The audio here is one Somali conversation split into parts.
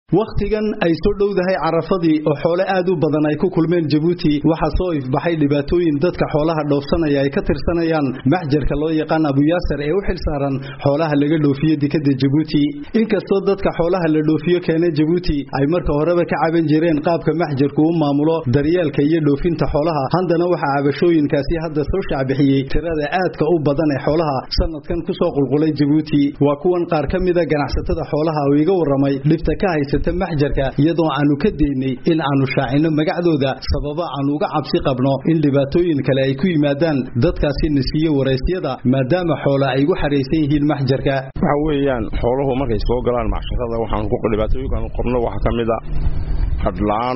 waqtigan ay soo dhowdahay carafadii oo xoolo aad u badan ay ku kulmeen Djibouti waxa soo ifbaxay dhibaatooyin dadka xoolaha dhoofsanaya ay ka tirsanayaan maxjarka loo yaqaan Abu Yasir ee u xilsaaran xoolaha laga dhoofiyo dekada Djibouti inkastoo dadka xoolaha la dhoofiyo keenay Djibouti ay marka horeba ka caban jireen qaabka maxjarku u maamulo daryeelka iyo dhoofinta xoolaha haddana waxa cabashooyinkaasi hadda soo shacbixiyay tirada aadka u badan ee xoolaha sanadkan ku soo qulqulay Djibouti waa kuwan qaar kamida ganacsatada xoolaha oo iga waramay dhibta ka haysa maxjarka iyadoo aanu ka deynay in aanu shaacino magacdooda sababa aanu uga cabsi qabno in dhibaatooyin kale ay ku yimaadaan dadkaasi nasiyo wareysiyada maadaama xoolo ay ugu xareysan yihiin maxjarka waxa weeyaan xooluhu markay soo galaan maxsharada waxaan ku dhibaatooyin qorno waxa kamida hadlaan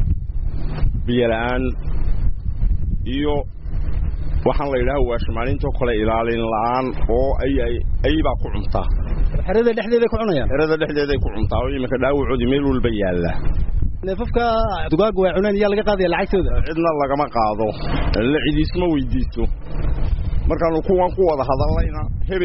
biyalaan iyo waxaan la yiraahdaa waa shamaaliinta kale ilaalin la'aan oo ay baa ku cunta xerada dhexdeeda ku cunayaan xerada dhexdeeda ku cunta oo imika dhaawacooda meel walba yaala neefafka dugaag way cunaan yaa laga qaaday lacagtooda cidna lagama qaado la ciidisma weydiisto markaan kuwan ku wada hadallayna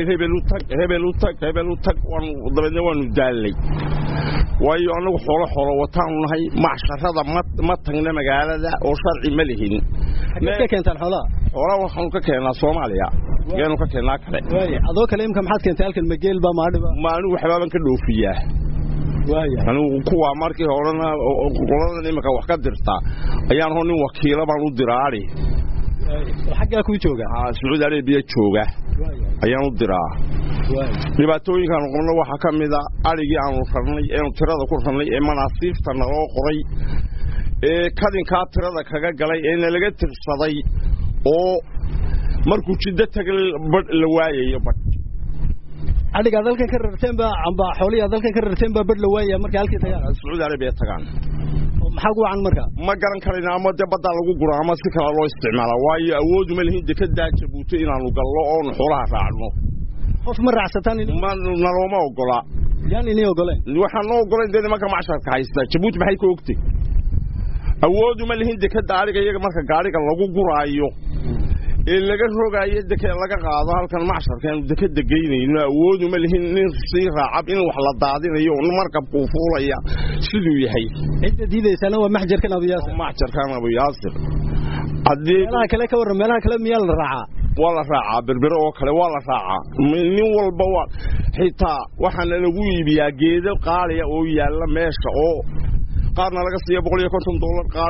hebel u tag waan dabadna waanu daalay waayo anagu xoolo wataan nahay maxsharada ma tagna magaalada oo sharci ma lihin ka keentaan xoolaha waxaan ka keenaa Soomaaliya geenu ka keenaa kale adoo kale imka maxaad keentay halkan mageel ba ma anigu waxbaaban ka dhoofiyaa anigu kuwa markii horena qolada imka wax ka dirta ayaan nin wakiilo baan u diraari xagga ku jooga Saudi Arabia jooga ayaan u diraa dhibaatooyinkan qolna waxa kamida arigii aan farnay ee tirada ku farnay ee manaasiifta naloo qoray ee kadinka tirada kaga galay ee laga tirsaday oo markuu jidda tagal bad la waayayo bad adiga dalkan ka rarteen ba amba xooliya dalkan ka rarteen ba bad la waayay markii halkii tagaan Saudi Arabia tagaan maxaa ku wacan marka ma garan karina ama dabada lagu guro ama si kala loo isticmaalo waayo awood ma lihin dekada Djibouti inaanu gallo oo xoolaha raacno qof ma raacsataan ma nalooma ogola yani inay ogoleen waxaan ogoleen in marka maxsharka haysta Djibouti maxay ku ogtay awood ma lihin dekada ariga iyaga marka gaariga lagu guraayo ee laga rogaayo dekada laga qaado halkan maxsharkan dekada geynayno awood ma lihin in si raacab in wax la daadinayo markabku fuulaya sidoo yahay inta diidaysana waa maxjarkan Abu Yasir hadii meelaha kale ka waran meelaha kale miyaa la raacaa wala raaca berbero oo kale wala raaca nin walba waa xitaa waxaan lagu iibiyaa geedo qaaliya oo yaala meesha oo qaarna laga siiyo $150 qaar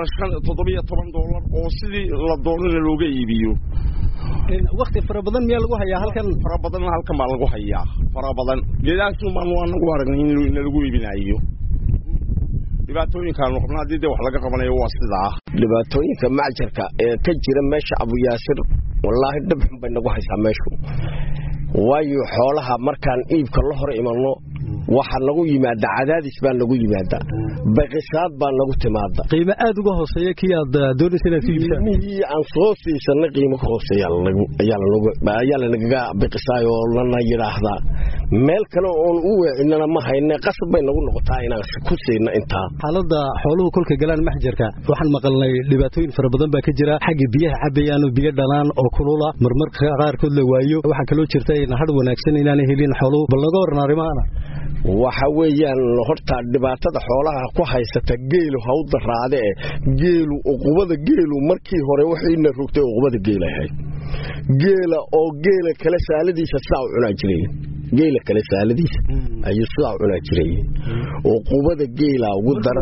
$17 oo sidii la doonay looga iibiyo waqti fara badan miyaa lagu hayaa halkan baa lagu hayaa fara badan geedaas waan ugu aragnay in lagu iibinayo dhibaatooyinkan noqon hadii wax laga qabanayo waa sidaa dhibaatooyinka maxjarka ee ka jira meesha Abu Yasir wallahi dab xun bay nagu haysaa meeshu waayo xoolaha markaan iibka la hor imanno waxa lagu yimaada cadaadis baa lagu yimaada baqisaad baa lagu timaada qiimo aad uga hooseeya kiyaad doonaysaa inaad iibsan mii aan soo siisanay qiimo ka hooseeya ayaa lanaga baqisaayo lana yiraahda meel kale oo u weecinana ma hayne qasab bay nagu noqotaa inaan ku siino inta xaaladda xooluhu kulka galaan maxjarka waxaan maqalnay dhibaatooyin fara badan baa ka jira xagga biyaha cabayaan oo biyo dhalaan oo kulula marmarka qaarkood la waayo waxa kale oo jirta in had wanaagsan inaan helin xooluhu bal laga waran arimaana waxa weeyaan horta dhibaatada xoolaha ku haysata geelu hawda raade geelu uqubada geelu markii hore waxayna rogtay uqubada geelahay geela oo geela kala saaladiisa saaw cunaa jiray geela kala saaladiisa ayuu saaw cunaa jiray uqubada geela ugu dara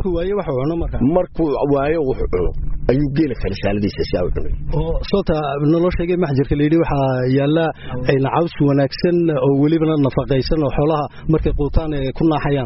markuu waayo wuxuu cuno ayuu geela kala saaladiisa saaw cunay oo soota nolosheega maxjarka leeyahay waxa yaala ay caws wanaagsan oo waliba nafaqaysan oo xoolaha markay quutaan ay ku naaxayaan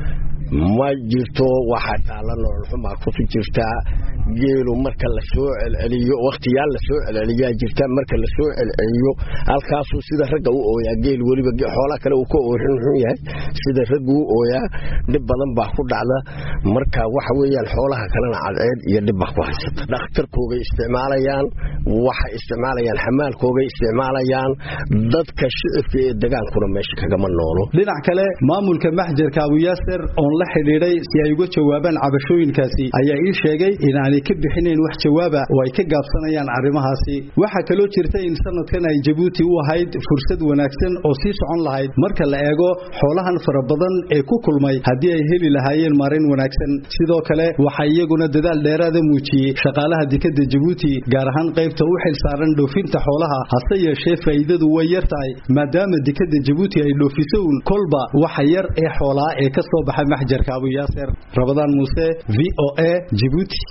ma jirto waxa taala nolol xuma ku jirta geelu marka la soo celiyo waqtiyaal la soo celiyo jirta marka la soo celiyo halkaas sida ragga u ooyaa geel waliba xoolaha kale uu ka oorin yahay sida raggu u ooyaa dib badan baa ku dhacda marka waxa weeyaan xoolaha kalena cadceed iyo dib baa ku haysata dhakhtarkooga isticmaalayaan waxa isticmaalayaan xamaalkooga isticmaalayaan dadka shicibka ee dagaankuna meesha kaga ma noolo dhinac kale maamulka maxjarka Abu Yasir oo la xiriiray si ay uga jawaabaan cabashooyinkaasi ayaa ii sheegay in aanay ka bixinayn wax jawaaba oo ay ka gaabsanayaan arrimahaasi waxa kale oo jirta in sanadkan ay Djibouti u ahayd fursad wanaagsan oo sii socon lahayd marka la eego xoolahan fara badan ee ku kulmay haddii ay heli lahaayeen marin wanaagsan sidoo kale waxa iyaguna dadaal dheeraad ah muujiyay shaqaalaha dekedda Djibouti gaar ahaan qaybta u xilsaaran dhoofinta xoolaha hase yeeshee faa'iidadu way yartahay maadaama dekedda Djibouti ay dhoofiso kolba waxa yar ee xoolaha ee ka soo baxa maxjarka Abu Yasser Rabadaan Muuse VOA Djibouti